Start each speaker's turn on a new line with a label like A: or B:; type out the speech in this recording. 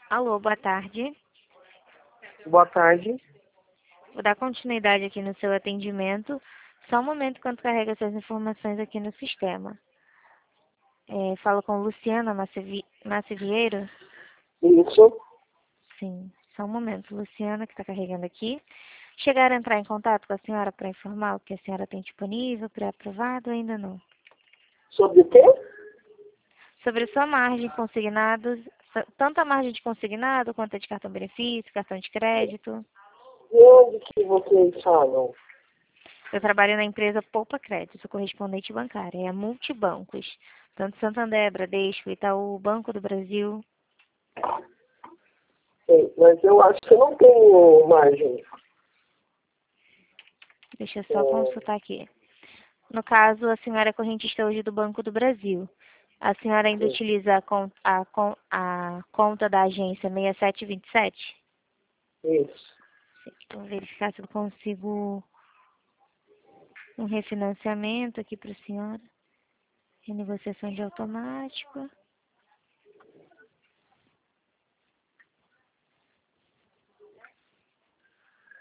A: Alô, boa tarde.
B: Boa tarde.
A: Vou dar continuidade aqui no seu atendimento. Só um momento enquanto carrega suas informações aqui no sistema. Falo com Luciana Massivieiro?
B: Isso.
A: Sim, só um momento. Luciana, que está carregando aqui. Chegaram a entrar em contato com a senhora para informar o que a senhora tem disponível, pré-aprovado ou ainda não?
B: Sobre o quê?
A: Sobre sua margem de consignados, tanto a margem de consignado quanto a de cartão benefício, cartão de crédito.
B: De onde que vocês falam?
A: Eu trabalho na empresa Poupa Crédito, sou correspondente bancária, é a Multibancos. Tanto Santander, Bradesco, Itaú, Banco do Brasil.
B: Sei, mas eu acho que eu não tenho margem.
A: Deixa eu só consultar aqui. No caso, a senhora é correntista hoje do Banco do Brasil. A senhora ainda
B: Sim.
A: utiliza a conta da agência 6727?
B: Isso.
A: Vou verificar se eu consigo um refinanciamento aqui para a senhora. Renegociação de automático.